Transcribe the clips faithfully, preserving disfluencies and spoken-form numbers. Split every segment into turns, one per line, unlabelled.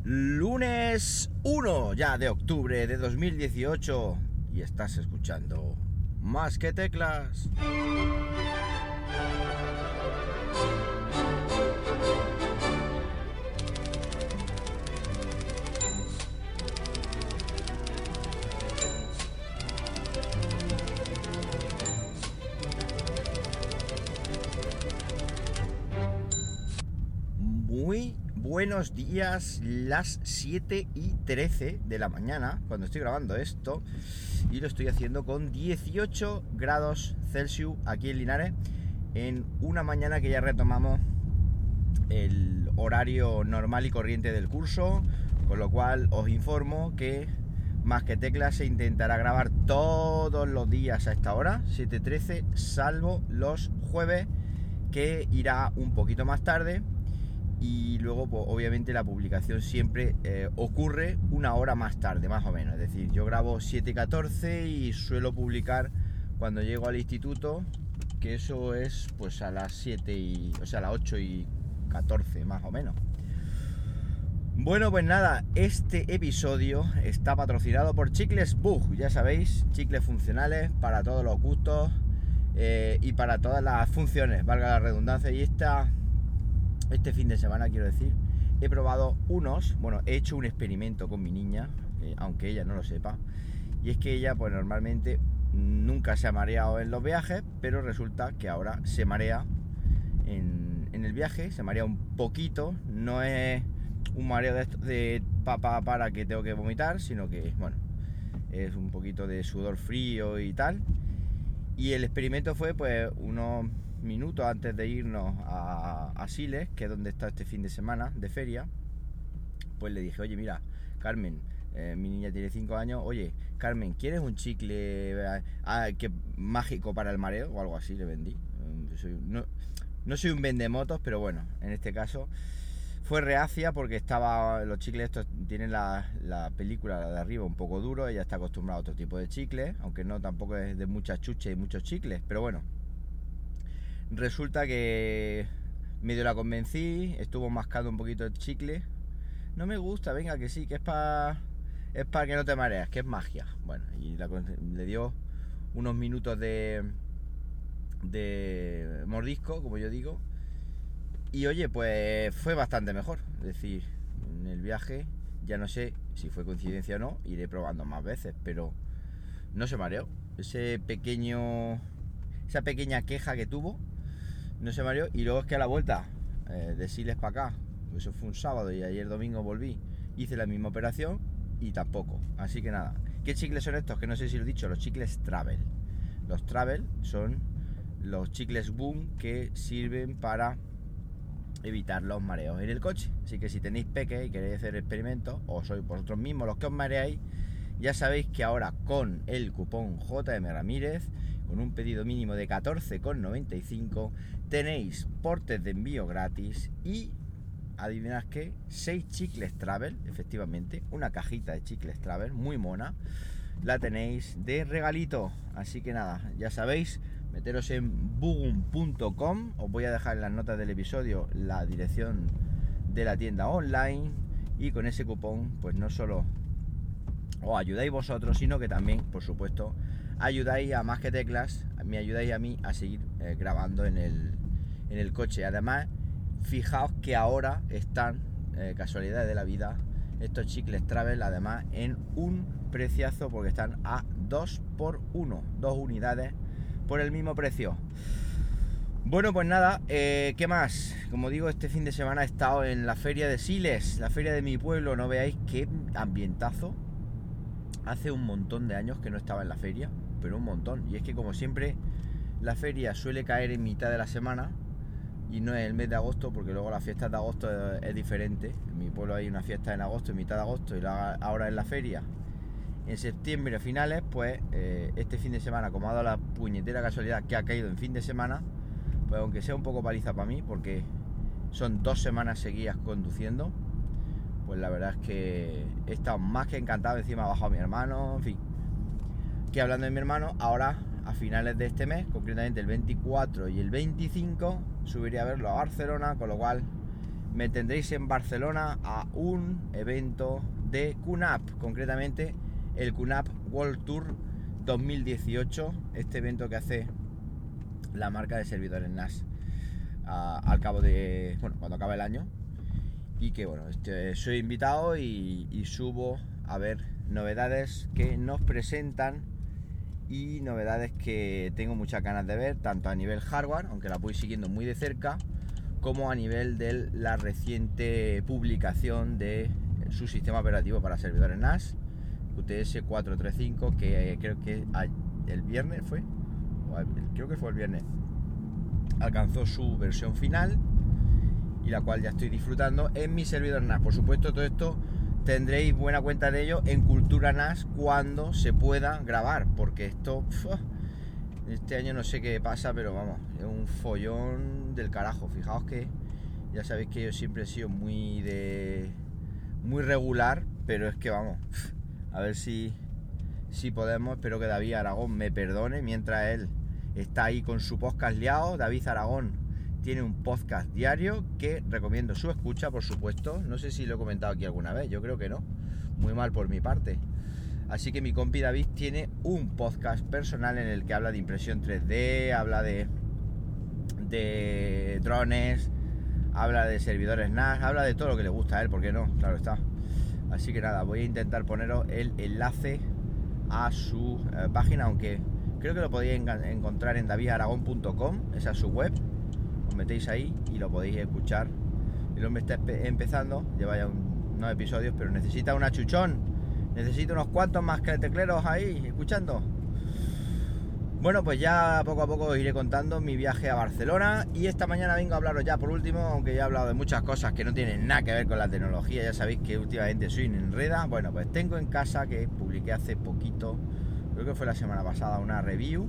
Lunes uno ya de octubre de dos mil dieciocho y estás escuchando Más que Teclas. Muy buenos días, las siete y trece de la mañana cuando estoy grabando esto, y lo estoy haciendo con dieciocho grados Celsius aquí en Linares, en una mañana que ya retomamos el horario normal y corriente del curso, con lo cual os informo que Más que Teclas se intentará grabar todos los días a esta hora, siete trece, salvo los jueves, que irá un poquito más tarde. Y luego, pues, obviamente la publicación siempre eh, ocurre una hora más tarde, más o menos. Es decir, yo grabo siete catorce y suelo publicar cuando llego al instituto, que eso es pues a las siete y, o sea, a las ocho y catorce, más o menos. Bueno, pues nada, este episodio está patrocinado por Chicles Bug. Ya sabéis, chicles funcionales para todos los gustos eh, y para todas las funciones, valga la redundancia. Y esta... Este fin de semana, quiero decir, he probado unos, bueno, he hecho un experimento con mi niña, eh, aunque ella no lo sepa, y es que ella, pues normalmente nunca se ha mareado en los viajes, pero resulta que ahora se marea en, en el viaje, se marea un poquito, no es un mareo de, de papá para que tengo que vomitar, sino que, bueno, es un poquito de sudor frío y tal. Y el experimento fue, pues, unos minutos antes de irnos a, a Siles, que es donde está este fin de semana de feria. Pues le dije, oye, mira, Carmen, eh, mi niña tiene cinco años, oye, Carmen, ¿quieres un chicle eh, ah, que, mágico para el mareo? O algo así le vendí. Eh, soy, no, no soy un vendemotos, pero bueno, en este caso fue reacia porque estaba, los chicles estos tienen la, la película la de arriba un poco duro. Ella está acostumbrada a otro tipo de chicles, aunque no tampoco es de muchas chuches y muchos chicles, pero bueno. Resulta que medio la convencí, estuvo mascando un poquito el chicle. No me gusta, venga, que sí, que es para es para que no te mareas, que es magia. Bueno, y la, le dio unos minutos de de mordisco, como yo digo. Y oye, pues fue bastante mejor. Es decir, en el viaje, ya no sé si fue coincidencia o no, iré probando más veces, pero no se mareó. Ese pequeño, esa pequeña queja que tuvo, no se mareó. Y luego es que a la vuelta eh, de Siles para acá, eso fue un sábado y ayer domingo volví, hice la misma operación y tampoco. Así que nada. ¿Qué chicles son estos? Que no sé si lo he dicho, los chicles Travel. Los Travel son los chicles Boom que sirven para evitar los mareos en el coche. Así que si tenéis peque y queréis hacer experimentos, o sois vosotros mismos los que os mareáis, ya sabéis que ahora con el cupón J M Ramírez, con un pedido mínimo de catorce con noventa y cinco, tenéis portes de envío gratis y, adivinad qué, seis chicles Travel, efectivamente, una cajita de chicles Travel muy mona, la tenéis de regalito. Así que nada, ya sabéis, meteros en bugum punto com, os voy a dejar en las notas del episodio la dirección de la tienda online, y con ese cupón pues no solo os ayudáis vosotros, sino que también, por supuesto, ayudáis a Más que Teclas, me ayudáis a mí a seguir eh, grabando en el, en el coche. Además, fijaos que ahora están, eh, casualidades de la vida, estos chicles Travel, además, en un preciazo, porque están a dos por uno, dos unidades por el mismo precio. Bueno, pues nada, eh, ¿qué más? Como digo, este fin de semana he estado en la feria de Siles, la feria de mi pueblo. No veáis qué ambientazo. Hace un montón de años que no estaba en la feria, pero un montón. Y es que, como siempre, la feria suele caer en mitad de la semana y no es el mes de agosto, porque luego las fiestas de agosto es, es diferente. En mi pueblo hay una fiesta en agosto, en mitad de agosto, y la, ahora es la feria en septiembre a finales. Pues eh, este fin de semana, como ha dado la puñetera casualidad que ha caído en fin de semana, pues aunque sea un poco paliza para mí, porque son dos semanas seguidas conduciendo, pues la verdad es que he estado más que encantado. Encima ha bajado mi hermano, en fin. Que hablando de mi hermano, ahora a finales de este mes, concretamente el veinticuatro y el veinticinco, subiré a verlo a Barcelona, con lo cual me tendréis en Barcelona a un evento de Q NAP, concretamente el Q NAP World Tour dos mil dieciocho, este evento que hace la marca de servidores N A S a, al cabo de, bueno, cuando acaba el año, y que bueno, este, soy invitado y, y subo a ver novedades que nos presentan y novedades que tengo muchas ganas de ver, tanto a nivel hardware, aunque la voy siguiendo muy de cerca, como a nivel de la reciente publicación de su sistema operativo para servidores N A S, Q T S cuatrocientos treinta y cinco, que creo que el viernes fue, creo que fue el viernes, alcanzó su versión final, y la cual ya estoy disfrutando en mi servidor N A S. Por supuesto, todo esto tendréis buena cuenta de ello en Cultura N A S cuando se pueda grabar, porque esto, uf, este año no sé qué pasa, pero vamos, es un follón del carajo. Fijaos que ya sabéis que yo siempre he sido muy de muy regular, pero es que vamos, a ver si si podemos. Espero que David Aragón me perdone mientras él está ahí con su podcast liado. David Aragón tiene un podcast diario que recomiendo su escucha, por supuesto. No sé si lo he comentado aquí alguna vez, yo creo que no, muy mal por mi parte. Así que mi compi David tiene un podcast personal en el que habla de impresión tres D, habla de, de drones, habla de servidores N A S, habla de todo lo que le gusta a él, ¿por qué no? Claro está. Así que nada, voy a intentar poneros el enlace a su eh, página, aunque creo que lo podéis en- encontrar en david aragón punto com, esa es su web. Os metéis ahí y lo podéis escuchar. El hombre está empe- empezando, lleva ya un, unos episodios, pero necesita una chuchón. Necesito unos cuantos más que tecleros ahí, escuchando. Bueno, pues ya poco a poco os iré contando mi viaje a Barcelona. Y esta mañana vengo a hablaros ya por último, aunque ya he hablado de muchas cosas que no tienen nada que ver con la tecnología. Ya sabéis que últimamente soy un enreda. Bueno, pues tengo en casa, que publiqué hace poquito, creo que fue la semana pasada, una review.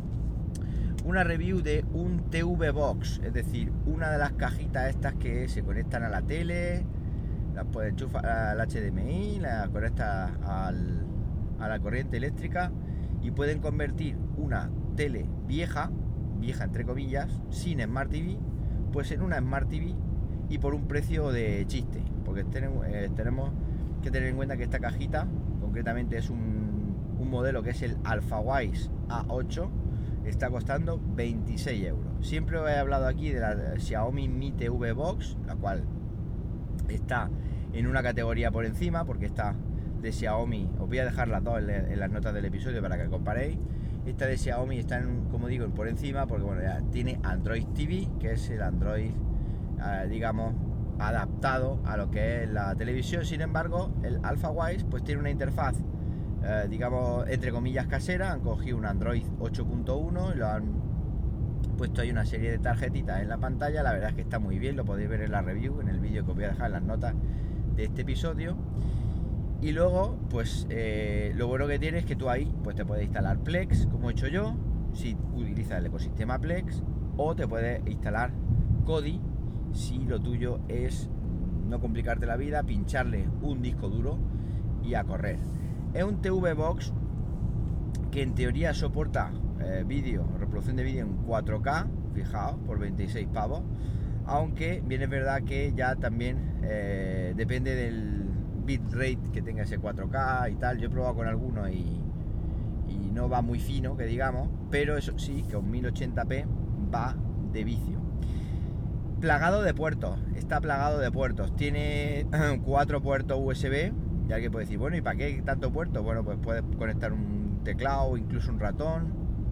Una review de un T V Box, es decir, una de las cajitas estas que se conectan a la tele, las puedes enchufar al H D M I, las conectas al, a la corriente eléctrica y pueden convertir una tele vieja, vieja entre comillas, sin Smart T V, pues en una Smart T V, y por un precio de chiste, porque tenemos, eh, tenemos que tener en cuenta que esta cajita, concretamente es un, un modelo que es el AlphaWise A ocho, está costando veintiséis euros. Siempre os he hablado aquí de la Xiaomi Mi T V Box, la cual está en una categoría por encima, porque está de Xiaomi, os voy a dejar las dos en, en las notas del episodio para que comparéis. Esta de Xiaomi está, en, como digo, por encima, porque bueno, ya tiene Android T V, que es el Android, eh, digamos, adaptado a lo que es la televisión. Sin embargo, el AlphaWise pues tiene una interfaz, eh, digamos, entre comillas casera. Han cogido un Android ocho punto uno y lo han puesto ahí una serie de tarjetitas en la pantalla. La verdad es que está muy bien, lo podéis ver en la review, en el vídeo que os voy a dejar en las notas de este episodio. Y luego, pues eh, lo bueno que tiene es que tú ahí pues te puedes instalar Plex, como he hecho yo, si utilizas el ecosistema Plex, o te puedes instalar Kodi, si lo tuyo es no complicarte la vida, pincharle un disco duro y a correr. Es un T V Box que en teoría soporta eh, vídeo, reproducción de vídeo en cuatro K, fijaos, por veintiséis pavos, aunque bien es verdad que ya también eh, depende del bitrate que tenga ese cuatro K y tal. Yo he probado con algunos y, y no va muy fino, que digamos, pero eso sí, que un mil ochenta p va de vicio. Plagado de puertos, está plagado de puertos, tiene cuatro puertos U S B. Y alguien puede decir, bueno, ¿y para qué tanto puerto? Bueno, pues puedes conectar un teclado, incluso un ratón,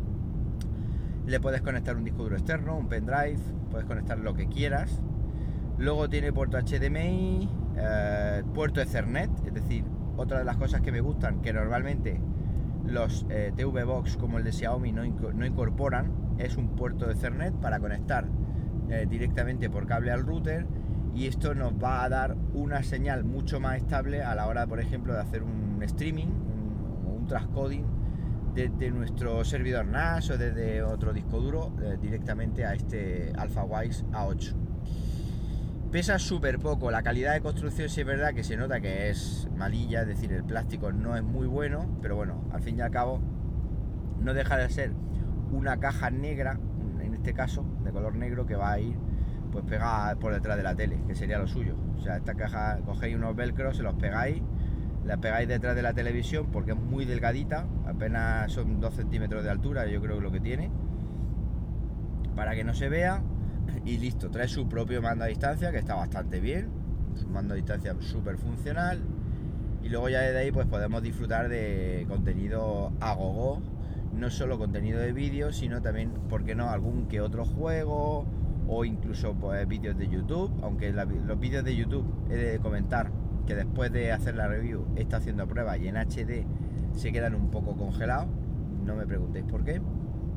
le puedes conectar un disco duro externo, un pendrive, puedes conectar lo que quieras. Luego tiene puerto H D M I, eh, puerto Ethernet, es decir, otra de las cosas que me gustan, que normalmente los eh, T V Box como el de Xiaomi no, inco- no incorporan, es un puerto de Ethernet para conectar eh, directamente por cable al router, y esto nos va a dar una señal mucho más estable a la hora, por ejemplo, de hacer un streaming, un, un transcoding desde nuestro servidor N A S o desde otro disco duro eh, directamente a este AlphaWise A ocho. Pesa súper poco, la calidad de construcción sí es verdad que se nota que es malilla, es decir, el plástico no es muy bueno, pero bueno, al fin y al cabo no deja de ser una caja negra, en este caso de color negro, que va a ir pues pegada por detrás de la tele, que sería lo suyo. O sea, esta caja, cogéis unos velcros, se los pegáis, la pegáis detrás de la televisión porque es muy delgadita, apenas son dos centímetros de altura, yo creo que lo que tiene, para que no se vea, y listo. Trae su propio mando a distancia, que está bastante bien, su mando a distancia súper funcional, y luego ya desde ahí pues podemos disfrutar de contenido a gogo, no solo contenido de vídeo, sino también, ¿por qué no?, algún que otro juego, o incluso pues vídeos de YouTube, aunque la, los vídeos de YouTube he de comentar que después de hacer la review he estado haciendo pruebas y en H D se quedan un poco congelados, no me preguntéis por qué.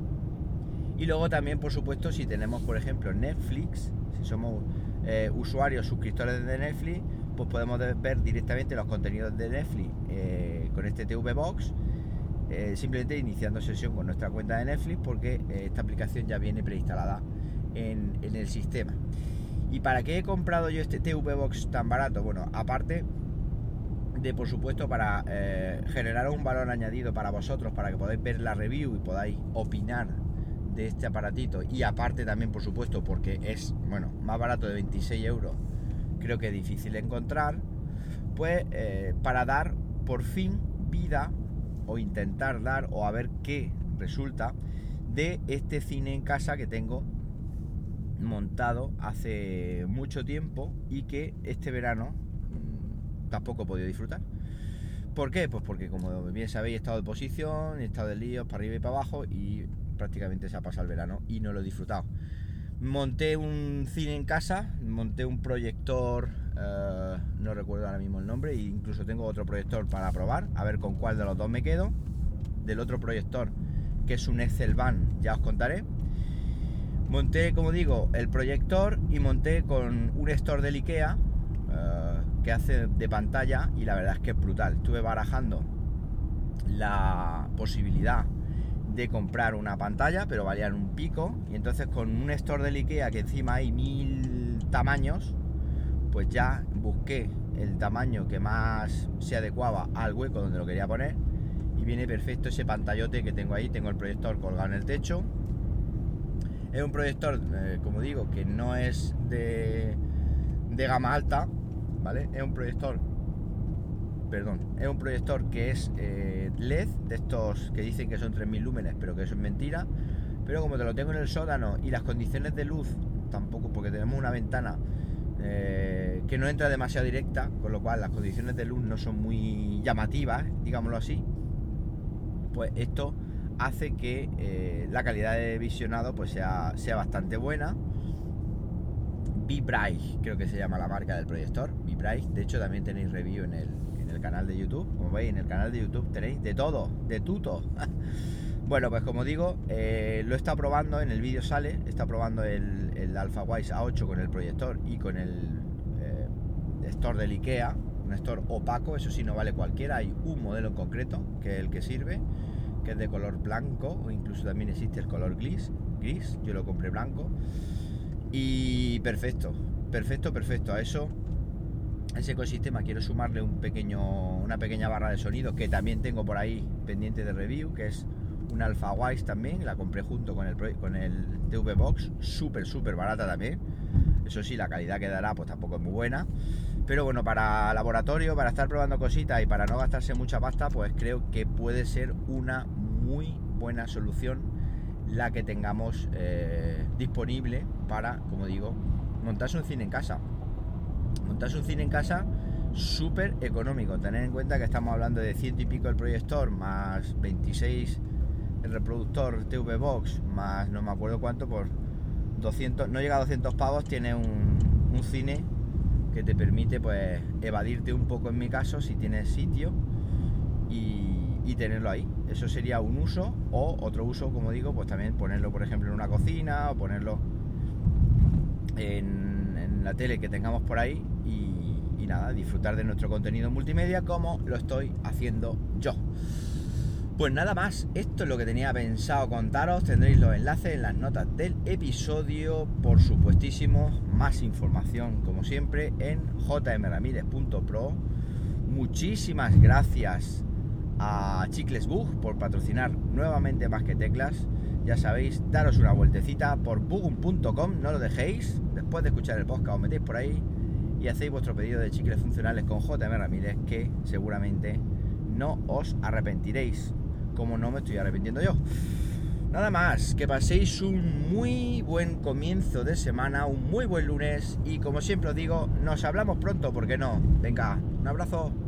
Y luego también, por supuesto, si tenemos por ejemplo Netflix, si somos eh, usuarios, suscriptores de Netflix, pues podemos ver directamente los contenidos de Netflix eh, con este T V Box, eh, simplemente iniciando sesión con nuestra cuenta de Netflix, porque eh, esta aplicación ya viene preinstalada en, en el sistema. ¿Y para qué he comprado yo este T V Box tan barato? Bueno, aparte de, por supuesto, para eh, generar un valor añadido para vosotros, para que podáis ver la review y podáis opinar de este aparatito, y aparte también, por supuesto, porque es, bueno, más barato de veintiséis euros, creo que es difícil encontrar, pues eh, para dar por fin vida, o intentar dar, o a ver qué resulta de este cine en casa que tengo montado hace mucho tiempo y que este verano mmm, tampoco he podido disfrutar. ¿Por qué? Pues porque, como bien sabéis, he estado de posición, he estado de líos para arriba y para abajo, y prácticamente se ha pasado el verano y no lo he disfrutado. Monté un cine en casa, monté un proyector, uh, no recuerdo ahora mismo el nombre, e incluso tengo otro proyector para probar, a ver con cuál de los dos me quedo. Del otro proyector, que es un Excelvan, ya os contaré. Monté, como digo, el proyector, y monté con un store del IKEA uh, que hace de pantalla, y la verdad es que es brutal. Estuve barajando la posibilidad de comprar una pantalla, pero valían un pico, y entonces con un store del IKEA que encima hay mil tamaños, pues ya busqué el tamaño que más se adecuaba al hueco donde lo quería poner, y viene perfecto ese pantallote que tengo ahí. Tengo el proyector colgado en el techo. Es un proyector, eh, como digo, que no es de, de gama alta, ¿vale? Es un proyector, perdón, es un proyector que es eh, L E D, de estos que dicen que son tres mil lúmenes, pero que eso es mentira. Pero como te lo tengo en el sótano y las condiciones de luz tampoco, porque tenemos una ventana eh, que no entra demasiado directa, con lo cual las condiciones de luz no son muy llamativas, digámoslo así, pues esto hace que eh, la calidad de visionado pues sea, sea bastante buena. V-Bright, creo que se llama la marca del proyector, V-Bright. De hecho, también tenéis review en el, en el canal de YouTube. Como veis, en el canal de YouTube tenéis de todo, de tuto. Bueno, pues como digo, eh, lo he estado probando, en el vídeo sale, he estado probando el, el Alphawise A ocho con el proyector y con el eh, store del IKEA, un store opaco, eso sí, no vale cualquiera, hay un modelo en concreto, que es el que sirve, que es de color blanco, o incluso también existe el color gris, gris, yo lo compré blanco, y perfecto, perfecto, perfecto. A eso, a ese ecosistema quiero sumarle un pequeño, una pequeña barra de sonido que también tengo por ahí pendiente de review, que es una Alphawise también, la compré junto con el, con el T V Box, súper, súper barata también. Eso sí, la calidad que dará pues tampoco es muy buena, pero bueno, para laboratorio, para estar probando cositas y para no gastarse mucha pasta, pues creo que puede ser una muy buena solución la que tengamos eh, disponible para, como digo, montarse un cine en casa. Montarse un cine en casa súper económico. Tened en cuenta que estamos hablando de ciento y pico el proyector, más veintiséis el reproductor T V Box, más no me acuerdo cuánto, por doscientos, no llega a doscientos pavos, tiene un, un cine que te permite pues evadirte un poco, en mi caso, si tienes sitio, y, y tenerlo ahí. Eso sería un uso, o otro uso, como digo, pues también ponerlo, por ejemplo, en una cocina, o ponerlo en, en la tele que tengamos por ahí, y, y nada, disfrutar de nuestro contenido multimedia como lo estoy haciendo yo. Pues nada más, esto es lo que tenía pensado contaros. Tendréis los enlaces en las notas del episodio, por supuestísimo, más información como siempre en j m ramírez punto pro. Muchísimas gracias a Chicles Bug por patrocinar nuevamente Más que Teclas. Ya sabéis, daros una vueltecita por bugum punto com, no lo dejéis. Después de escuchar el podcast os metéis por ahí y hacéis vuestro pedido de chicles funcionales con J M Ramírez, que seguramente no os arrepentiréis, como no me estoy arrepintiendo yo. Nada más, que paséis un muy buen comienzo de semana, un muy buen lunes, y como siempre os digo, nos hablamos pronto, ¿por qué no? Venga, un abrazo.